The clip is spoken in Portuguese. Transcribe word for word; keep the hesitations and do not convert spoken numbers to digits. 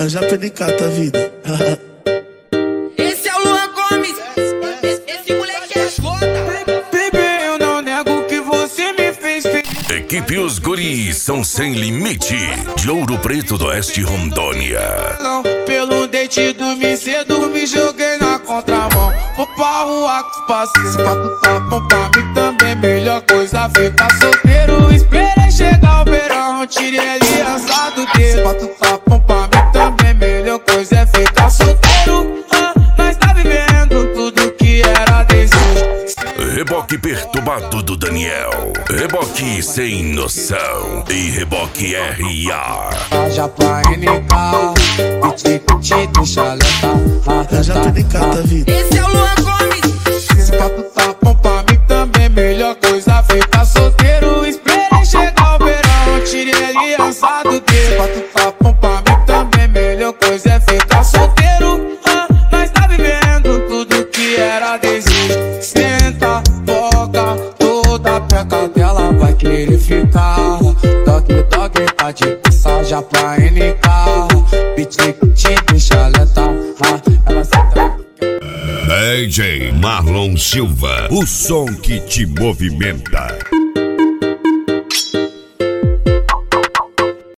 Eu já pedicata a vida. Esse é o Luan Gomes. Esse, esse moleque é foda. Baby, eu não nego que você me fez feliz. Equipe Os Guris são sem limite. De Ouro Preto do Oeste, Rondônia. Pelo dente dormi cedo, me joguei na contramão. Vou pra rua com os parceiros, pra tu tá bom pra mim também. Melhor coisa ficar solteiro. Esperei chegar o verão, tirei ali assado dele. Pra tu tá bom pra mim também. Melhor coisa é ficar solteiro. Ah, nós tá vivendo tudo que era desejo. Reboque perturbado do Daniel. Reboque sem noção. E reboque R A. Já pra N K, piti piti deixa levar. Eu já pedicata a vida. Esse é o Luan Gomes. Pra tu tá bom pra mim também. Melhor coisa ficar solteiro. Esperei chegar o verão, tirei ali assado dele. Pra tu tá bom pra mim também. Melhor coisa é ficar solteiro. Ah, nós tá vivendo tudo que era desejo. Senta, toca, toda a peca dela vai querer ficar. Toque, toque, tá de passagem pra N K. Piti, piti, deixa letar. Ah, ela senta. D J Marlon Silva, o som que te movimenta.